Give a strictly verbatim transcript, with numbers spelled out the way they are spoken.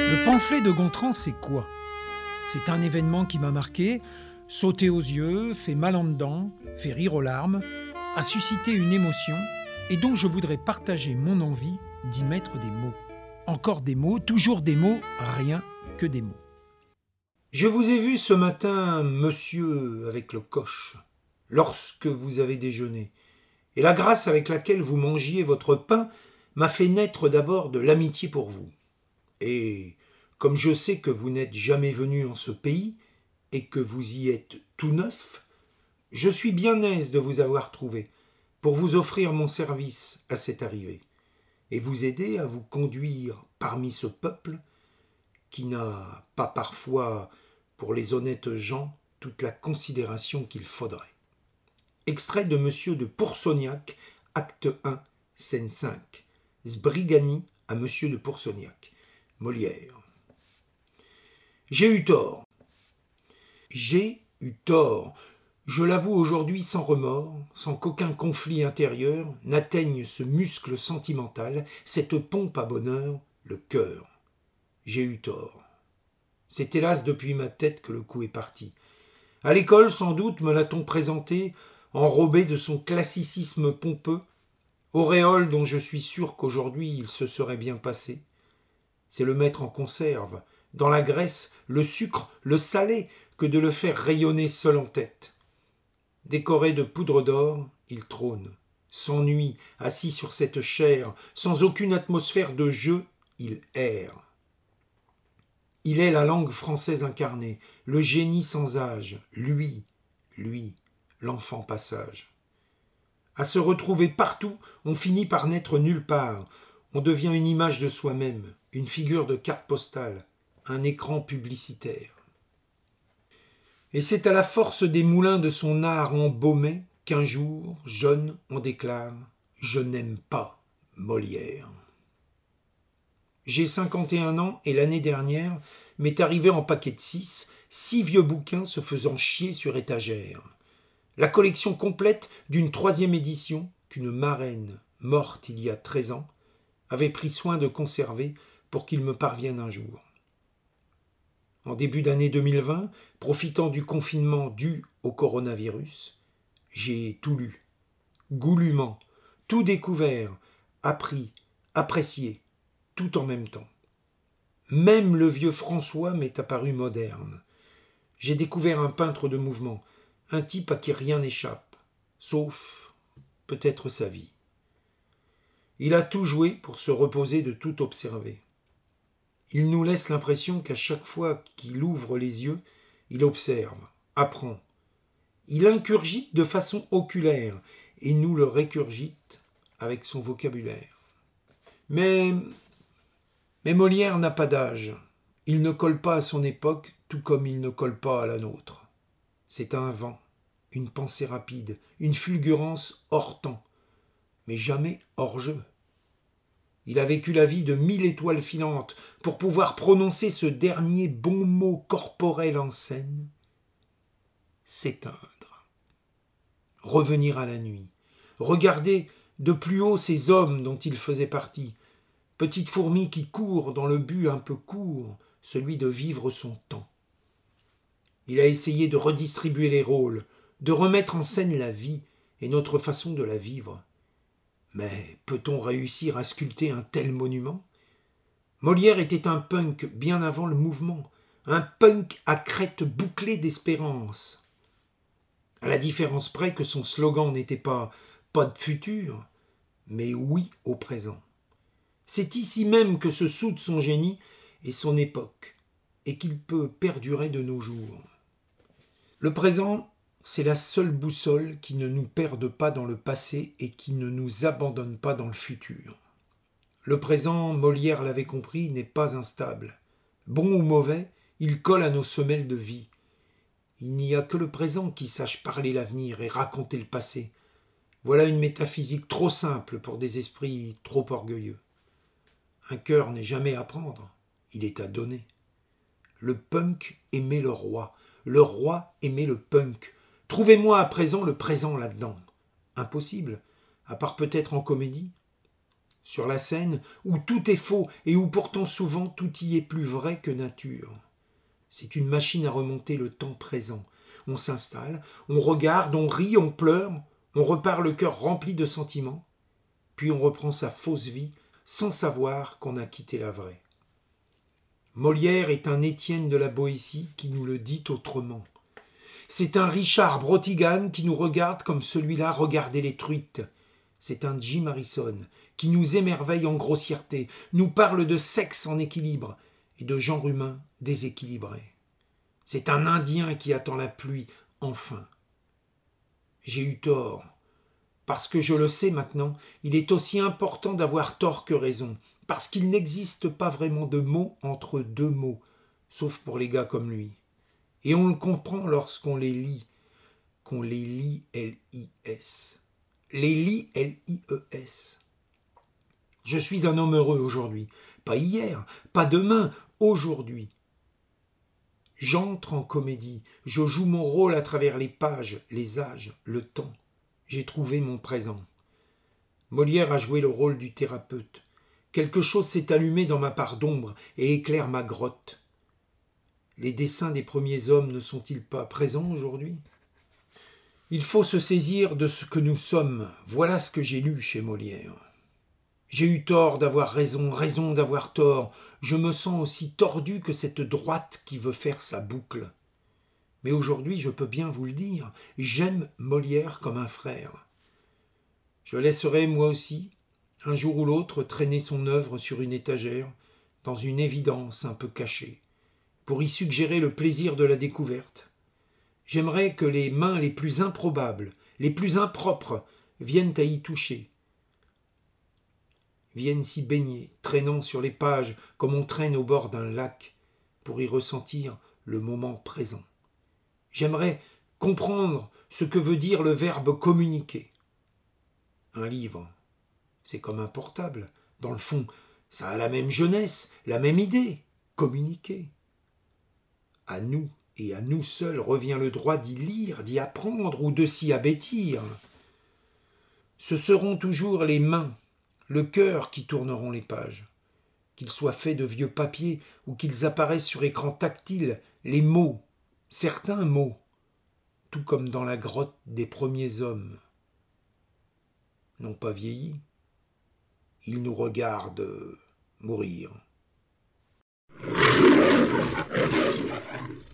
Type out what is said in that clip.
Le pamphlet de Gontran, c'est quoi? C'est un événement qui m'a marqué, sauté aux yeux, fait mal en dedans, fait rire aux larmes, a suscité une émotion et dont je voudrais partager mon envie d'y mettre des mots. Encore des mots, toujours des mots, rien que des mots. Je vous ai vu ce matin, monsieur, avec le coche, lorsque vous avez déjeuné, et la grâce avec laquelle vous mangiez votre pain m'a fait naître d'abord de l'amitié pour vous. Et comme je sais que vous n'êtes jamais venu en ce pays, et que vous y êtes tout neuf, je suis bien aise de vous avoir trouvé, pour vous offrir mon service à cette arrivée, et vous aider à vous conduire parmi ce peuple qui n'a pas parfois, pour les honnêtes gens, toute la considération qu'il faudrait. Extrait de Monsieur de Pourceaugnac, acte un, scène cinq. Sbrigani à Monsieur de Pourceaugnac. Molière. J'ai eu tort. J'ai eu tort. Je l'avoue aujourd'hui sans remords, sans qu'aucun conflit intérieur n'atteigne ce muscle sentimental, cette pompe à bonheur, le cœur. J'ai eu tort. C'est hélas depuis ma tête que le coup est parti. À l'école, sans doute, me l'a-t-on présenté, enrobé de son classicisme pompeux, auréole dont je suis sûr qu'aujourd'hui il se serait bien passé. C'est le mettre en conserve, dans la graisse, le sucre, le salé, que de le faire rayonner seul en tête. Décoré de poudre d'or, il trône, s'ennuie, assis sur cette chair, sans aucune atmosphère de jeu, il erre. Il est la langue française incarnée, le génie sans âge, lui, lui, l'enfant passage. À se retrouver partout, on finit par n'être nulle part, on devient une image de soi-même, une figure de carte postale, un écran publicitaire. Et c'est à la force des moulins de son art embaumé qu'un jour, jeune, on déclare « Je n'aime pas Molière ». J'ai cinquante et un ans et l'année dernière m'est arrivé en paquet de six, six vieux bouquins se faisant chier sur étagère. La collection complète d'une troisième édition qu'une marraine, morte il y a treize ans, avait pris soin de conserver pour qu'il me parvienne un jour. En début d'année deux mille vingt, profitant du confinement dû au coronavirus, j'ai tout lu, goulûment, tout découvert, appris, apprécié, tout en même temps. Même le vieux François m'est apparu moderne. J'ai découvert un peintre de mouvement, un type à qui rien n'échappe, sauf peut-être sa vie. Il a tout joué pour se reposer de tout observer. Il nous laisse l'impression qu'à chaque fois qu'il ouvre les yeux, il observe, apprend. Il incurgite de façon oculaire et nous le récurgite avec son vocabulaire. Mais, mais Molière n'a pas d'âge. Il ne colle pas à son époque, tout comme il ne colle pas à la nôtre. C'est un vent, une pensée rapide, une fulgurance hors temps, mais jamais hors jeu. Il a vécu la vie de mille étoiles filantes pour pouvoir prononcer ce dernier bon mot corporel en scène. S'éteindre. Revenir à la nuit. Regarder de plus haut ces hommes dont il faisait partie. Petite fourmi qui court dans le but un peu court, celui de vivre son temps. Il a essayé de redistribuer les rôles, de remettre en scène la vie et notre façon de la vivre. Mais peut-on réussir à sculpter un tel monument ? Molière était un punk bien avant le mouvement, un punk à crête bouclée d'espérance. À la différence près que son slogan n'était pas « pas de futur », mais « oui au présent ». C'est ici même que se soudent son génie et son époque, et qu'il peut perdurer de nos jours. Le présent, c'est la seule boussole qui ne nous perde pas dans le passé et qui ne nous abandonne pas dans le futur. Le présent, Molière l'avait compris, n'est pas instable. Bon ou mauvais, il colle à nos semelles de vie. Il n'y a que le présent qui sache parler l'avenir et raconter le passé. Voilà une métaphysique trop simple pour des esprits trop orgueilleux. Un cœur n'est jamais à prendre, il est à donner. Le punk aimait le roi, le roi aimait le punk. Trouvez-moi à présent le présent là-dedans. Impossible, à part peut-être en comédie. sur la scène où tout est faux et où pourtant souvent tout y est plus vrai que nature. C'est une machine à remonter le temps présent. On s'installe, on regarde, on rit, on pleure, on repart le cœur rempli de sentiments, puis on reprend sa fausse vie sans savoir qu'on a quitté la vraie. Molière est un Étienne de la Boétie qui nous le dit autrement. C'est un Richard Brotigan qui nous regarde comme celui-là regardait les truites. C'est un Jim Harrison qui nous émerveille en grossièreté, nous parle de sexe en équilibre et de genre humain déséquilibré. C'est un Indien qui attend la pluie, enfin. J'ai eu tort. Parce que je le sais maintenant, il est aussi important d'avoir tort que raison, parce qu'il n'existe pas vraiment de mots entre deux mots, sauf pour les gars comme lui. Et on le comprend lorsqu'on les lit, qu'on les lit L I S. Les lit L I E S. Je suis un homme heureux aujourd'hui, pas hier, pas demain, aujourd'hui. J'entre en comédie, je joue mon rôle à travers les pages, les âges, le temps. J'ai trouvé mon présent. Molière a joué le rôle du thérapeute. Quelque chose s'est allumé dans ma part d'ombre et éclaire ma grotte. Les dessins des premiers hommes ne sont-ils pas présents aujourd'hui ? Il faut se saisir de ce que nous sommes. Voilà ce que j'ai lu chez Molière. J'ai eu tort d'avoir raison, raison d'avoir tort. Je me sens aussi tordu que cette droite qui veut faire sa boucle. Mais aujourd'hui, je peux bien vous le dire, j'aime Molière comme un frère. Je laisserai, moi aussi, un jour ou l'autre, traîner son œuvre sur une étagère, dans une évidence un peu cachée, pour y suggérer le plaisir de la découverte. J'aimerais que les mains les plus improbables, les plus impropres, viennent à y toucher, viennent s'y baigner, traînant sur les pages comme on traîne au bord d'un lac, pour y ressentir le moment présent. J'aimerais comprendre ce que veut dire le verbe communiquer. Un livre, c'est comme un portable. Dans le fond, ça a la même jeunesse, la même idée, communiquer. À nous et à nous seuls revient le droit d'y lire, d'y apprendre ou de s'y abêtir. Ce seront toujours les mains, le cœur qui tourneront les pages. Qu'ils soient faits de vieux papiers ou qu'ils apparaissent sur écran tactile, les mots, certains mots, tout comme dans la grotte des premiers hommes, n'ont pas vieilli. Ils nous regardent mourir.